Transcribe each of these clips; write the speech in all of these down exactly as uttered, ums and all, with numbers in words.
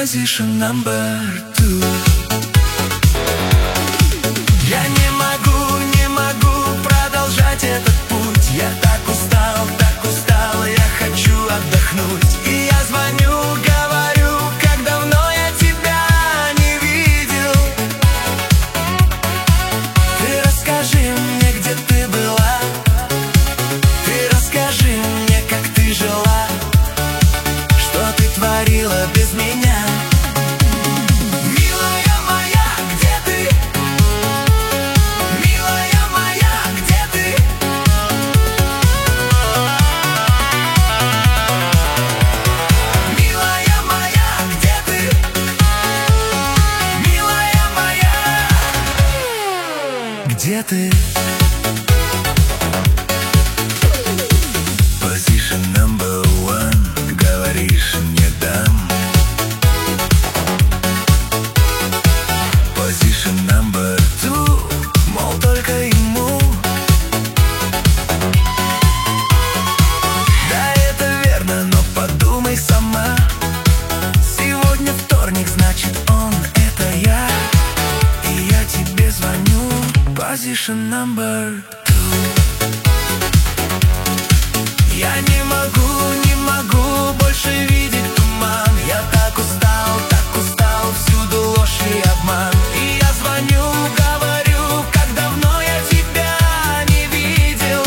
Position number two. Я не могу, не могу продолжать этот путь. Я так устал, так устал, я хочу отдохнуть. И я звоню, говорю, как давно я тебя не видел. Ты расскажи мне, где ты была. Ты расскажи мне, как ты жила. Что ты творила без меня? Где ты? Position number one. Говоришь, не дам. Position number two. Мол, только ему. Да, это верно, но подумай сама. Сегодня вторник, значит он это я. И я тебе звоню. Position number two. Я не могу, не могу больше видеть туман. Я так устал, так устал, всюду ложь и обман. И я звоню, говорю, как давно я тебя не видел.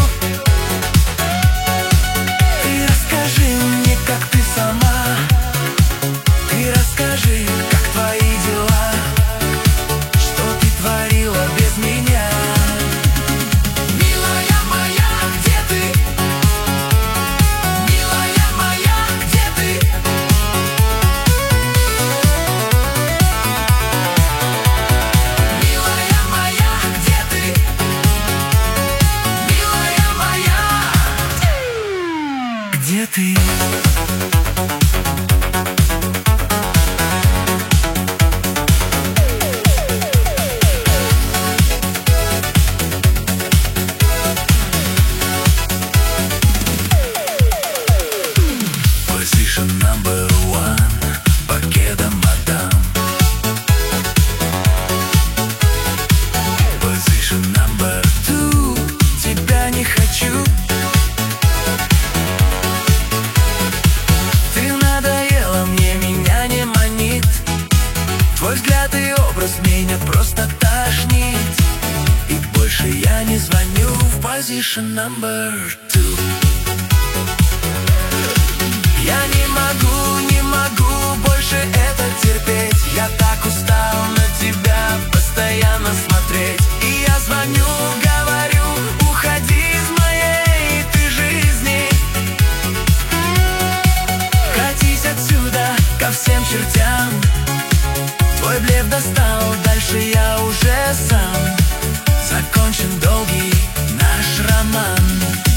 Ты расскажи мне, как ты сама. Ты расскажи, как твои дела. Что ты творила без меня? Где ты? Position number one. Покеда, мадам. Position number two. Тебя не хочу. Твой взгляд и образ меня просто тошнит. И больше я не звоню в position number two. Я не могу, не могу больше это терпеть. Я так устал на тебя постоянно смотреть. И я звоню, говорю, уходи из моей ты жизни. Катись отсюда ко всем чертям. Твой блеф достал, дальше я уже сам. Закончен долгий наш роман.